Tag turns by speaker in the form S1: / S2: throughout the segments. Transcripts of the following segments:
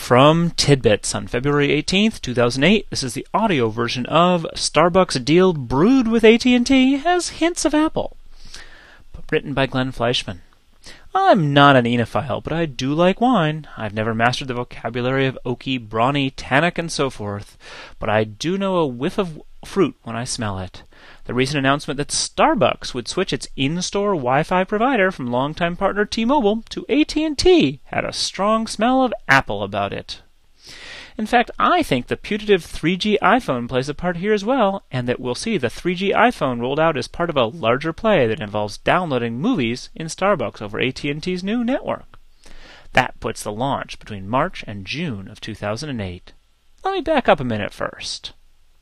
S1: From Tidbits on February 18th, 2008, this is the audio version of Starbucks Deal Brewed with AT&T has hints of Apple. Written by Glenn Fleischman. I'm not an enophile, but I do like wine. I've never mastered the vocabulary of oaky, brawny, tannic, and so forth, but I do know a whiff of fruit when I smell it. The recent announcement that Starbucks would switch its in-store Wi-Fi provider from longtime partner T-Mobile to AT&T had a strong smell of Apple about it. In fact, I think the putative 3G iPhone plays a part here as well, and that we'll see the 3G iPhone rolled out as part of a larger play that involves downloading movies in Starbucks over AT&T's new network. That puts the launch between March and June of 2008. Let me back up a minute first.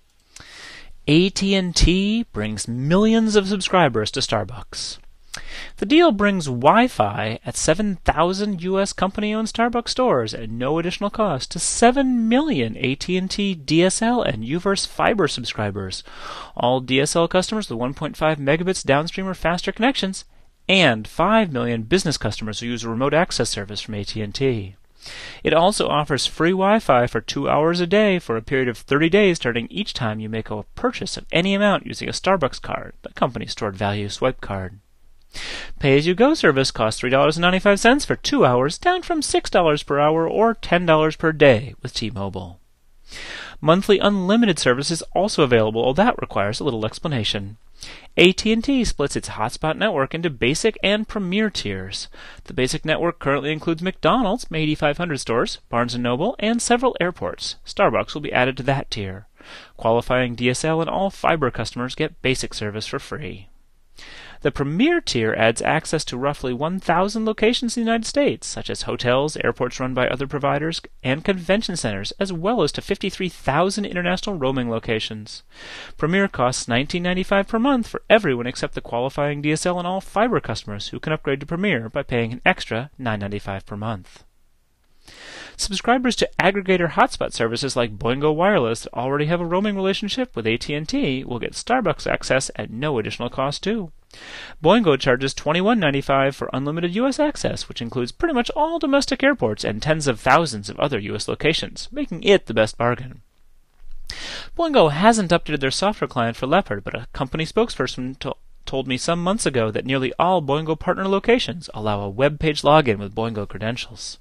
S1: AT&T brings millions of subscribers to Starbucks. The deal brings Wi-Fi at 7,000 U.S. company-owned Starbucks stores at no additional cost to 7 million AT&T DSL and UVerse fiber subscribers, all DSL customers with 1.5 megabits downstream or faster connections, and 5 million business customers who use a remote access service from AT&T. It also offers free Wi-Fi for 2 hours a day for a period of 30 days starting each time you make a purchase of any amount using a Starbucks card, the company's stored value swipe card. Pay-as-you-go service costs $3.95 for 2 hours, down from $6 per hour or $10 per day with T-Mobile. Monthly unlimited service is also available, although that requires a little explanation. AT&T splits its hotspot network into basic and premier tiers. The basic network currently includes McDonald's, 8,500 stores, Barnes & Noble, and several airports. Starbucks will be added to that tier. Qualifying DSL and all fiber customers get basic service for free. The premier tier adds access to roughly 1,000 locations in the United States, such as hotels, airports run by other providers, and convention centers, as well as to 53,000 international roaming locations. Premier costs $19.95 per month for everyone except the qualifying DSL and all fiber customers who can upgrade to Premier by paying an extra $9.95 per month. Subscribers to aggregator hotspot services like Boingo Wireless that already have a roaming relationship with AT&T will get Starbucks access at no additional cost too. Boingo charges $21.95 for unlimited U.S. access, which includes pretty much all domestic airports and tens of thousands of other U.S. locations, making it the best bargain. Boingo hasn't updated their software client for Leopard, but a company spokesperson told me some months ago that nearly all Boingo partner locations allow a web page login with Boingo credentials.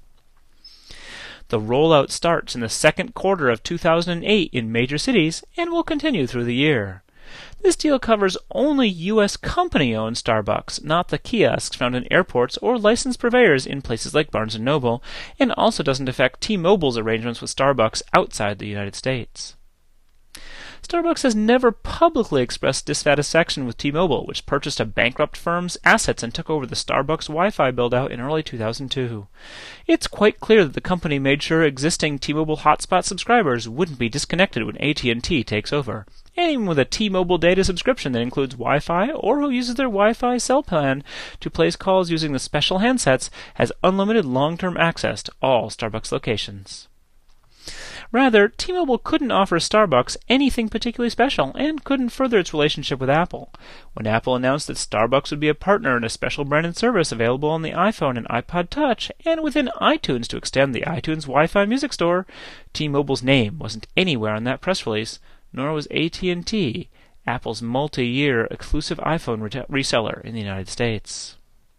S1: The rollout starts in the second quarter of 2008 in major cities and will continue through the year. This deal covers only U.S. company-owned Starbucks, not the kiosks found in airports or licensed purveyors in places like Barnes & Noble, and also doesn't affect T-Mobile's arrangements with Starbucks outside the United States. Starbucks has never publicly expressed dissatisfaction with T-Mobile, which purchased a bankrupt firm's assets and took over the Starbucks Wi-Fi build-out in early 2002. It's quite clear that the company made sure existing T-Mobile hotspot subscribers wouldn't be disconnected when AT&T takes over. Anyone with a T-Mobile data subscription that includes Wi-Fi or who uses their Wi-Fi cell plan to place calls using the special handsets has unlimited long-term access to all Starbucks locations. Rather, T-Mobile couldn't offer Starbucks anything particularly special and couldn't further its relationship with Apple. When Apple announced that Starbucks would be a partner in a special branded service available on the iPhone and iPod Touch and within iTunes to extend the iTunes Wi-Fi music store, T-Mobile's name wasn't anywhere on that press release, nor was AT&T, Apple's multi-year exclusive iPhone reseller in the United States.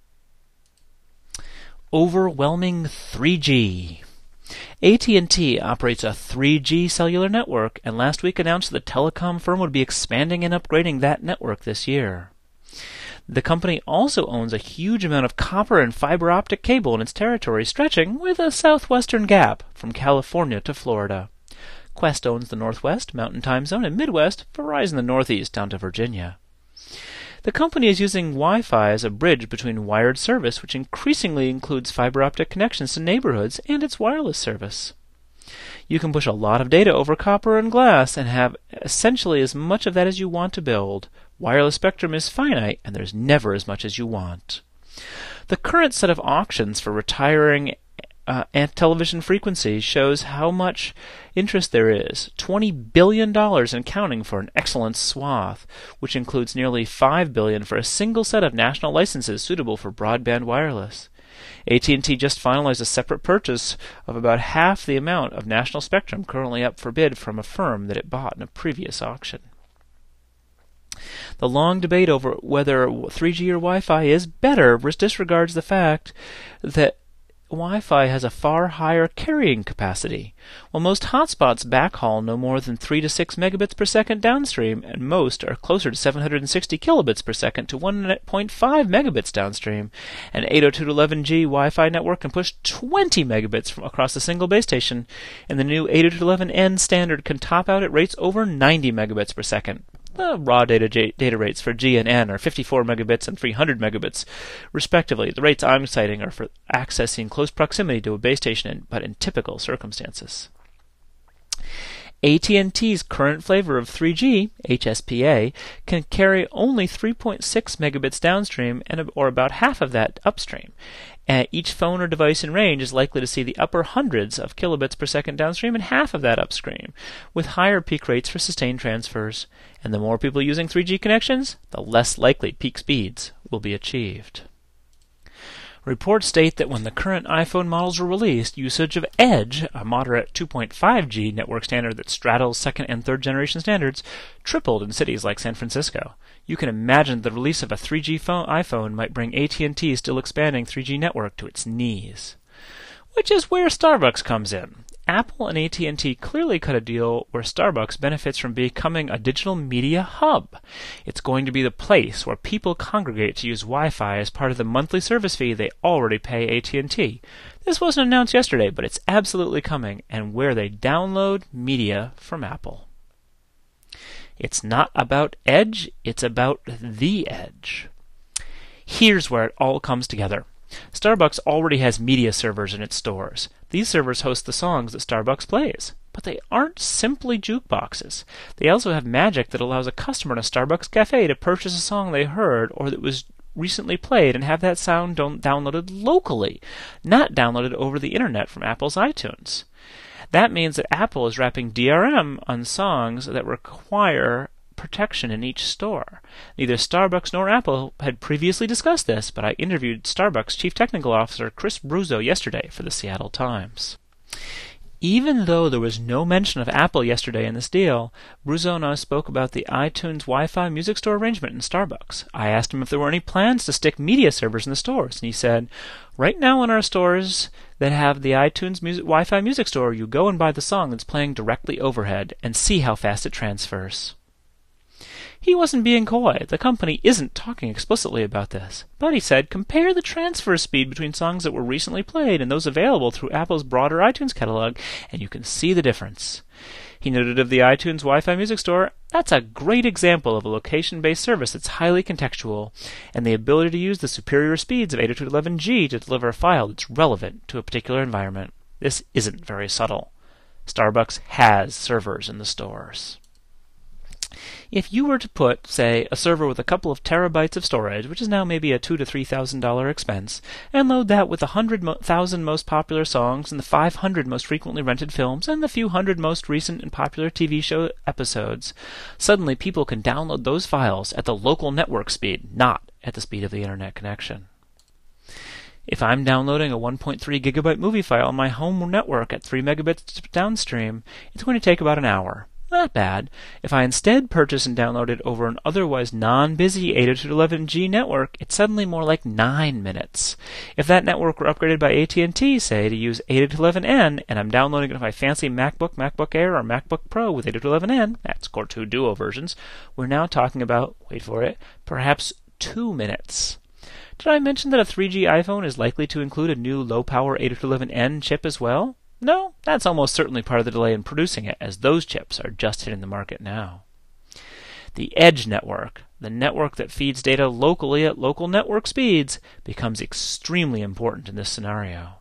S1: Overwhelming 3G. AT&T operates a 3G cellular network, and last week announced that the telecom firm would be expanding and upgrading that network this year. The company also owns a huge amount of copper and fiber optic cable in its territory, stretching with a southwestern gap from California to Florida. Qwest owns the Northwest, Mountain Time Zone, and Midwest, Verizon the Northeast down to Virginia. The company is using Wi-Fi as a bridge between wired service, which increasingly includes fiber optic connections to neighborhoods, and its wireless service. You can push a lot of data over copper and glass and have essentially as much of that as you want to build. Wireless spectrum is finite, and there's never as much as you want. The current set of auctions for retiring television frequencies shows how much interest there is. $20 billion and counting for an excellent swath, which includes nearly $5 billion for a single set of national licenses suitable for broadband wireless. AT&T just finalized a separate purchase of about half the amount of national spectrum currently up for bid from a firm that it bought in a previous auction. The long debate over whether 3G or Wi-Fi is better disregards the fact that Wi-Fi has a far higher carrying capacity. While most hotspots backhaul no more than 3 to 6 megabits per second downstream, and most are closer to 760 kilobits per second to 1.5 megabits downstream, an 802.11g Wi-Fi network can push 20 megabits from across a single base station, and the new 802.11n standard can top out at rates over 90 megabits per second. The raw data rates for G and N are 54 megabits and 300 megabits, respectively. The rates I'm citing are for accessing close proximity to a base station, but in typical circumstances. AT&T's current flavor of 3G, HSPA, can carry only 3.6 megabits downstream or about half of that upstream. Each phone or device in range is likely to see the upper hundreds of kilobits per second downstream and half of that upstream, with higher peak rates for sustained transfers. And the more people using 3G connections, the less likely peak speeds will be achieved. Reports state that when the current iPhone models were released, usage of Edge, a moderate 2.5G network standard that straddles second and third generation standards, tripled in cities like San Francisco. You can imagine the release of a 3G iPhone might bring AT&T's still expanding 3G network to its knees. Which is where Starbucks comes in. Apple and AT&T clearly cut a deal where Starbucks benefits from becoming a digital media hub. It's going to be the place where people congregate to use Wi-Fi as part of the monthly service fee they already pay AT&T. This wasn't announced yesterday, but it's absolutely coming, and where they download media from Apple. It's not about Edge, it's about the Edge. Here's where it all comes together. Starbucks already has media servers in its stores. These servers host the songs that Starbucks plays. But they aren't simply jukeboxes. They also have magic that allows a customer in a Starbucks cafe to purchase a song they heard or that was recently played and have that sound downloaded locally, not downloaded over the internet from Apple's iTunes. That means that Apple is wrapping DRM on songs that require protection in each store. Neither Starbucks nor Apple had previously discussed this, but I interviewed Starbucks Chief Technical Officer Chris Bruzzo yesterday for the Seattle Times. Even though there was no mention of Apple yesterday in this deal, Bruzzo and I spoke about the iTunes Wi-Fi music store arrangement in Starbucks. I asked him if there were any plans to stick media servers in the stores, and he said, right now in our stores that have the iTunes Wi-Fi music store, you go and buy the song that's playing directly overhead and see how fast it transfers. He wasn't being coy. The company isn't talking explicitly about this. But he said, compare the transfer speed between songs that were recently played and those available through Apple's broader iTunes catalog, and you can see the difference. He noted of the iTunes Wi-Fi music store, that's a great example of a location-based service that's highly contextual, and the ability to use the superior speeds of 802.11g to deliver a file that's relevant to a particular environment. This isn't very subtle. Starbucks has servers in the stores. If you were to put, say, a server with a couple of terabytes of storage, which is now maybe a $2,000 to $3,000 expense, and load that with the 100,000 most popular songs and the 500 most frequently rented films and the few hundred most recent and popular TV show episodes, suddenly people can download those files at the local network speed, not at the speed of the internet connection. If I'm downloading a 1.3 gigabyte movie file on my home network at 3 megabits downstream, it's going to take about an hour. Not bad. If I instead purchase and download it over an otherwise non-busy 802.11g network, it's suddenly more like 9 minutes. If that network were upgraded by AT&T, say, to use 802.11n, and I'm downloading it on my fancy MacBook, MacBook Air, or MacBook Pro with 802.11n, that's Core 2 Duo versions, we're now talking about, wait for it, perhaps 2 minutes. Did I mention that a 3G iPhone is likely to include a new low-power 802.11n chip as well? No, that's almost certainly part of the delay in producing it, as those chips are just hitting the market now. The Edge network, the network that feeds data locally at local network speeds, becomes extremely important in this scenario.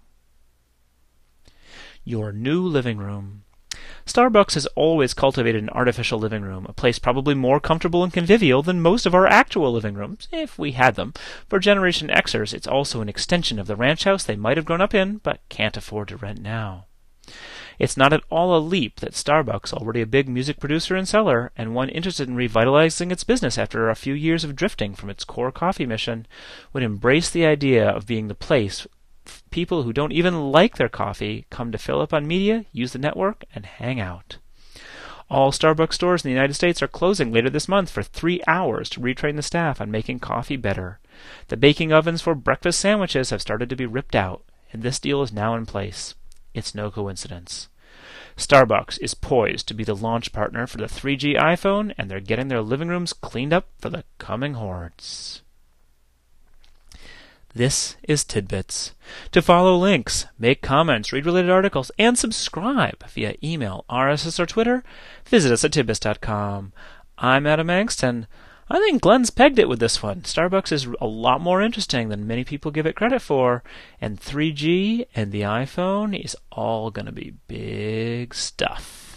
S1: Your new living room. Starbucks has always cultivated an artificial living room, a place probably more comfortable and convivial than most of our actual living rooms, if we had them. For Generation Xers, it's also an extension of the ranch house they might have grown up in, but can't afford to rent now. It's not at all a leap that Starbucks, already a big music producer and seller, and one interested in revitalizing its business after a few years of drifting from its core coffee mission, would embrace the idea of being the place people who don't even like their coffee come to fill up on media, use the network, and hang out. All Starbucks stores in the United States are closing later this month for 3 hours to retrain the staff on making coffee better. The baking ovens for breakfast sandwiches have started to be ripped out, and this deal is now in place. It's no coincidence. Starbucks is poised to be the launch partner for the 3G iPhone, and they're getting their living rooms cleaned up for the coming hordes. This is Tidbits. To follow links, make comments, read related articles, and subscribe via email, RSS, or Twitter, visit us at tidbits.com. I'm Adam Angst, and I think Glenn's pegged it with this one. Starbucks is a lot more interesting than many people give it credit for, and 3G and the iPhone is all going to be big stuff.